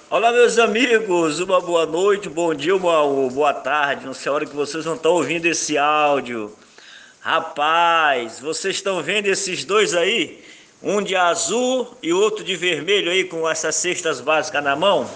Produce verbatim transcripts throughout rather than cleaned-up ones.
Olá, meus amigos, uma boa noite, bom dia, uma boa tarde, não sei a hora que vocês não estão ouvindo esse áudio. Rapaz, vocês estão vendo esses dois aí? Um de azul e outro de vermelho aí com essas cestas básicas na mão?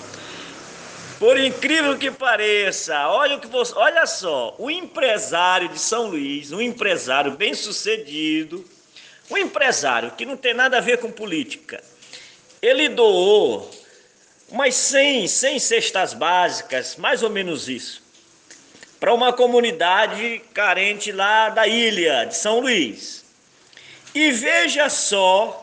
Por incrível que pareça, olha o que você, olha só, o empresário de São Luís, um empresário bem-sucedido, um empresário que não tem nada a ver com política, ele doou umas cem, cem cestas básicas, mais ou menos isso, para uma comunidade carente lá da ilha de São Luís. E veja só,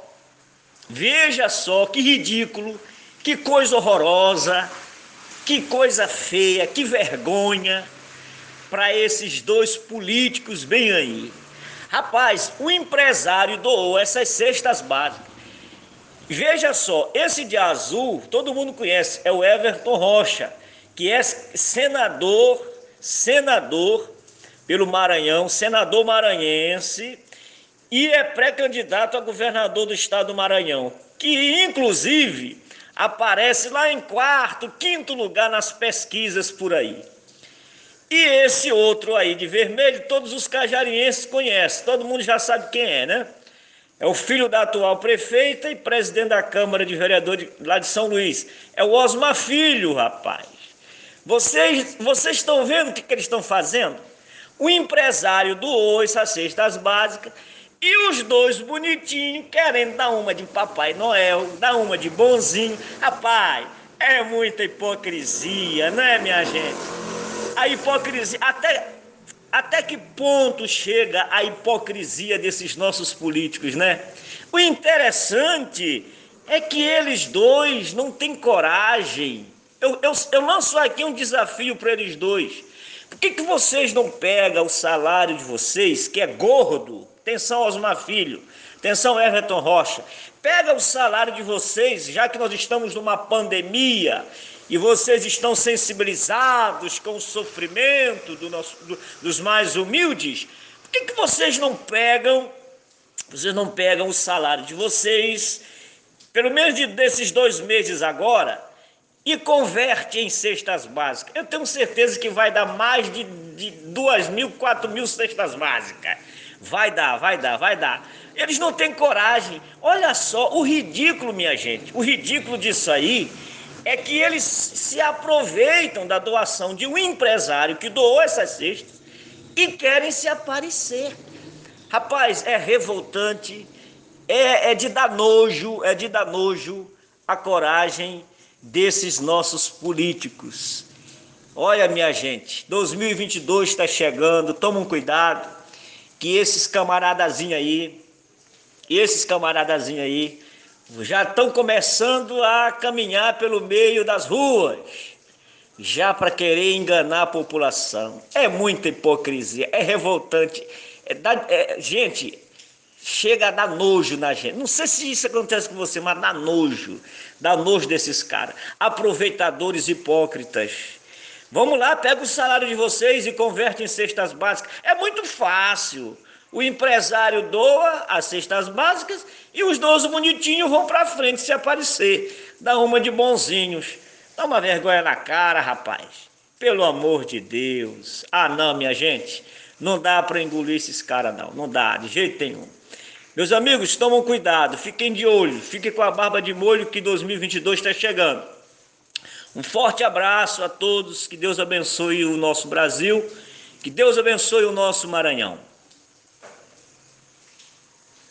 veja só que ridículo, que coisa horrorosa, que coisa feia, que vergonha para esses dois políticos bem aí. Rapaz, o empresário doou essas cestas básicas. Veja só, esse de azul, todo mundo conhece, é o Everton Rocha, que é senador, senador pelo Maranhão, senador maranhense, e é pré-candidato a governador do estado do Maranhão, que inclusive aparece lá em quarto, quinto lugar nas pesquisas por aí. E esse outro aí de vermelho, todos os cajarienses conhecem, todo mundo já sabe quem é, né? É o filho da atual prefeita e presidente da Câmara de Vereadores lá de São Luís. É o Osmar Filho, rapaz. Vocês, vocês estão vendo o que, que eles estão fazendo? O empresário doou essas cestas básicas e os dois bonitinhos querendo dar uma de Papai Noel, dar uma de bonzinho. Rapaz, é muita hipocrisia, não é, minha gente? A hipocrisia, até... Até que ponto chega a hipocrisia desses nossos políticos, né? O interessante é que eles dois não têm coragem. Eu, eu, eu lanço aqui um desafio para eles dois. Por que, que vocês não pegam o salário de vocês, que é gordo? Atenção, Osmar Filho. Atenção, Everton Rocha. Pega o salário de vocês, já que nós estamos numa pandemia e vocês estão sensibilizados com o sofrimento do nosso, do, dos mais humildes, por que, que vocês não pegam, vocês não pegam o salário de vocês, pelo menos de, desses dois meses agora, e converte em cestas básicas? Eu tenho certeza que vai dar mais de, de duas mil, quatro mil cestas básicas. Vai dar, vai dar, vai dar. Eles não têm coragem. Olha só o ridículo, minha gente, o ridículo disso aí é que eles se aproveitam da doação de um empresário que doou essas cestas e querem se aparecer. Rapaz, é revoltante, é, é de dar nojo, é de dar nojo a coragem desses nossos políticos. Olha, minha gente, dois mil e vinte e dois está chegando, tomem cuidado, que esses camaradazinhos aí, esses camaradazinhos aí, já estão começando a caminhar pelo meio das ruas, já para querer enganar a população. É muita hipocrisia, é revoltante. É, dá, é, gente, chega a dar nojo na gente. Não sei se isso acontece com você, mas dá nojo. Dá nojo desses caras. Aproveitadores hipócritas. Vamos lá, pega o salário de vocês e converte em cestas básicas. É muito fácil. O empresário doa as cestas básicas e os dois bonitinhos vão para frente se aparecer. Dá uma de bonzinhos. Dá uma vergonha na cara, rapaz. Pelo amor de Deus. Ah, não, minha gente. Não dá para engolir esses caras, não. Não dá, de jeito nenhum. Meus amigos, tomem cuidado. Fiquem de olho. Fiquem com a barba de molho que dois mil e vinte e dois está chegando. Um forte abraço a todos. Que Deus abençoe o nosso Brasil. Que Deus abençoe o nosso Maranhão.